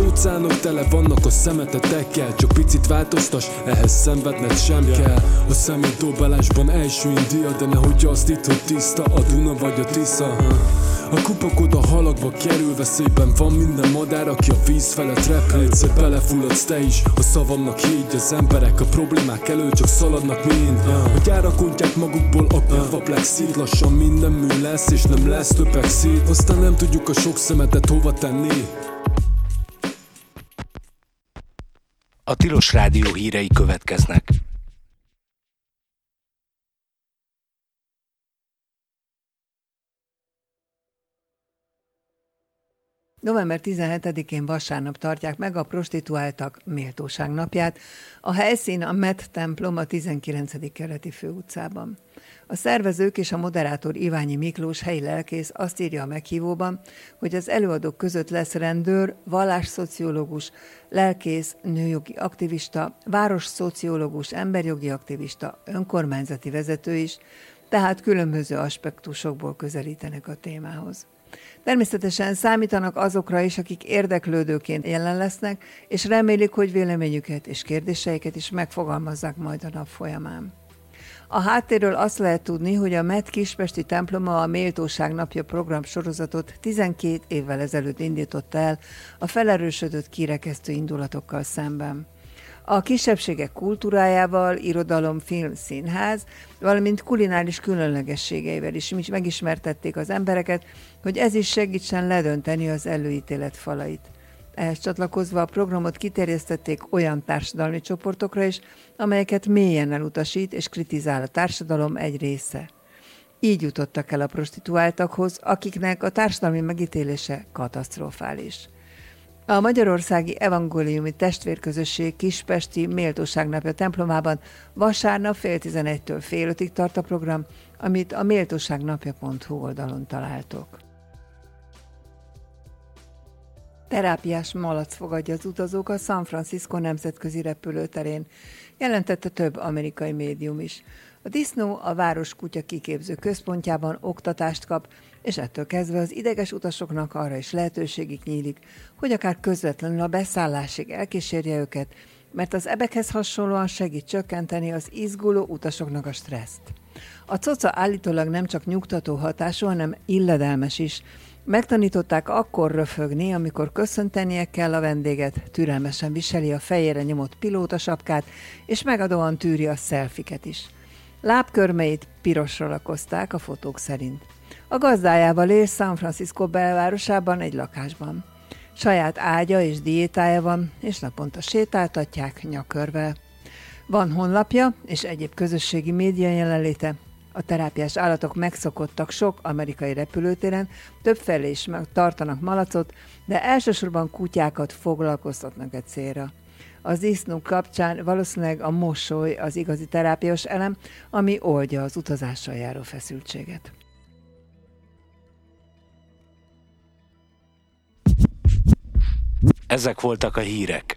óceánok tele vannak a szemetetekkel, csak picit változtas, ehhez szenvedned sem kell. A szemétdobálásban első India, de nehogy azt itt, hogy tiszta a Duna vagy a Tisza. A kupakod a halakba kerül, veszélyben van minden madár, aki a víz felett repül. Egyszer belefulladsz te is, a szavamnak higgy, az emberek a problémák elől csak szaladnak mind. A gyárak ontják magukból a pevvaplexit, lassan minden mű lesz és nem lesz több exit. Aztán nem tudjuk a sok szemetet hova tenni. A Tilos Rádió hírei következnek. November 17-én vasárnap tartják meg a prostituáltak méltóság napját. A helyszín a Met templom a 19. kerületi főutcában. A szervezők és a moderátor Iványi Miklós helyi lelkész azt írja a meghívóban, hogy az előadók között lesz rendőr, vallásszociológus, lelkész, nőjogi aktivista, városszociológus, emberjogi aktivista, önkormányzati vezető is, tehát különböző aspektusokból közelítenek a témához. Természetesen számítanak azokra is, akik érdeklődőként jelen lesznek, és remélik, hogy véleményüket és kérdéseiket is megfogalmazzák majd a nap folyamán. A háttérről azt lehet tudni, hogy a Met kispesti temploma a Méltóság napja program sorozatot 12 évvel ezelőtt indította el a felerősödött kirekesztő indulatokkal szemben. A kisebbségek kultúrájával, irodalom, film, színház, valamint kulináris különlegességeivel is megismertették az embereket, hogy ez is segítsen ledönteni az előítélet falait. Ehhez csatlakozva a programot kiterjesztették olyan társadalmi csoportokra is, amelyeket mélyen elutasít és kritizál a társadalom egy része. Így jutottak el a prostituáltakhoz, akiknek a társadalmi megítélése katasztrofális. A Magyarországi Evangéliumi Testvérközösség kispesti Méltóságnapja templomában vasárnap 10:30-től fél 5-ig tart a program, amit a méltóságnapja.hu oldalon találtok. Terápiás malac fogadja az utazókat San Francisco nemzetközi repülőterén, jelentette több amerikai médium is. A disznó a város kutya kiképző központjában oktatást kap, és ettől kezdve az ideges utasoknak arra is lehetőségük nyílik, hogy akár közvetlenül a beszállásig elkísérje őket, mert az ebekhez hasonlóan segít csökkenteni az izguló utasoknak a stresszt. A coca állítólag nem csak nyugtató hatású, hanem illedelmes is. Megtanították akkor röfögni, amikor köszöntenie kell a vendéget, türelmesen viseli a fejére nyomott pilótasapkát, és megadóan tűri a szelfiket is. Lábkörmeit pirosra lakozták a fotók szerint. A gazdájával él San Francisco belvárosában egy lakásban. Saját ágya és diétája van, és naponta sétáltatják nyakörvel. Van honlapja és egyéb közösségi média jelenléte. A terápiás állatok megszokottak sok amerikai repülőtéren, többfelé is tartanak malacot, de elsősorban kutyákat foglalkoztatnak egy célra. Az disznó kapcsán valószínűleg a mosoly az igazi terápiás elem, ami oldja az utazással járó feszültséget. Ezek voltak a hírek.